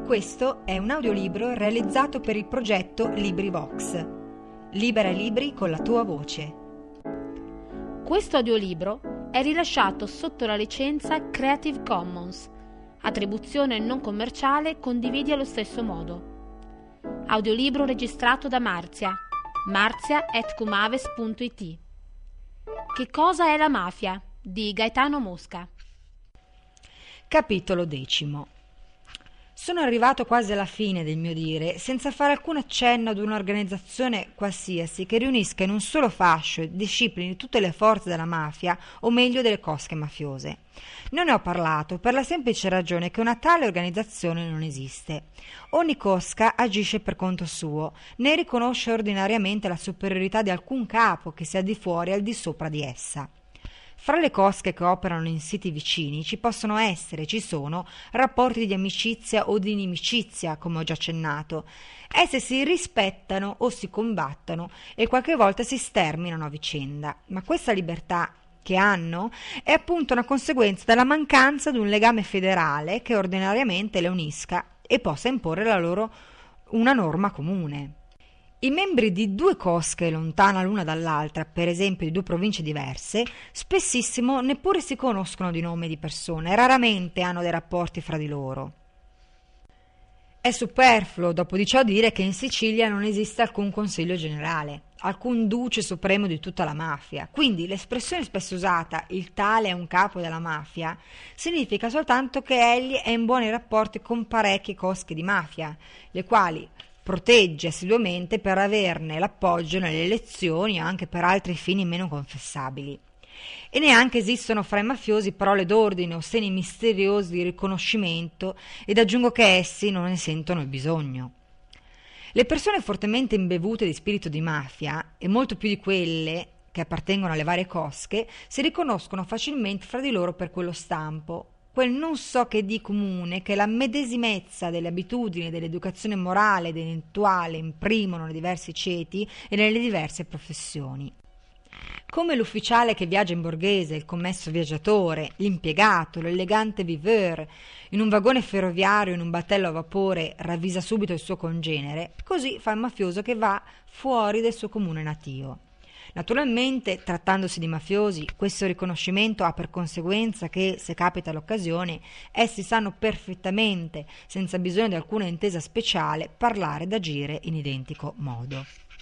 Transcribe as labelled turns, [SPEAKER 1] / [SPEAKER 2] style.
[SPEAKER 1] Questo è un audiolibro realizzato per il progetto LibriVox. Libera i libri con la tua voce.
[SPEAKER 2] Questo audiolibro è rilasciato sotto la licenza Creative Commons, attribuzione non commerciale, condividi allo stesso modo. Audiolibro registrato da marzia@cumaves.it. Che cosa è la mafia? Di Gaetano Mosca.
[SPEAKER 1] Capitolo 10. Sono arrivato quasi alla fine del mio dire, senza fare alcun accenno ad un'organizzazione qualsiasi che riunisca in un solo fascio e disciplini tutte le forze della mafia, o meglio delle cosche mafiose. Non ne ho parlato per la semplice ragione che una tale organizzazione non esiste. Ogni cosca agisce per conto suo, né riconosce ordinariamente la superiorità di alcun capo che sia di fuori e al di sopra di essa. Fra le cosche che operano in siti vicini ci possono essere, ci sono, rapporti di amicizia o di inimicizia, come ho già accennato. Esse si rispettano o si combattono e qualche volta si sterminano a vicenda. Ma questa libertà che hanno è appunto una conseguenza della mancanza di un legame federale che ordinariamente le unisca e possa imporre la loro una norma comune. I membri di due cosche lontane l'una dall'altra, per esempio di due province diverse, spessissimo neppure si conoscono di nome di persone, raramente hanno dei rapporti fra di loro. È superfluo dopo di ciò dire che in Sicilia non esiste alcun consiglio generale, alcun duce supremo di tutta la mafia, quindi l'espressione spesso usata «il tale è un capo della mafia» significa soltanto che egli è in buoni rapporti con parecchie cosche di mafia, le quali protegge assiduamente per averne l'appoggio nelle elezioni o anche per altri fini meno confessabili. E neanche esistono fra i mafiosi parole d'ordine o segni misteriosi di riconoscimento, ed aggiungo che essi non ne sentono il bisogno. Le persone fortemente imbevute di spirito di mafia, e molto più di quelle che appartengono alle varie cosche, si riconoscono facilmente fra di loro per quello stampo, quel non so che di comune che la medesimezza delle abitudini e dell'educazione morale ed eventuale imprimono nei diversi ceti e nelle diverse professioni. Come l'ufficiale che viaggia in borghese, il commesso viaggiatore, l'impiegato, l'elegante viveur, in un vagone ferroviario o in un battello a vapore ravvisa subito il suo congenere, così fa il mafioso che va fuori del suo comune natio. Naturalmente, trattandosi di mafiosi, questo riconoscimento ha per conseguenza che, se capita l'occasione, essi sanno perfettamente, senza bisogno di alcuna intesa speciale, parlare ed agire in identico modo.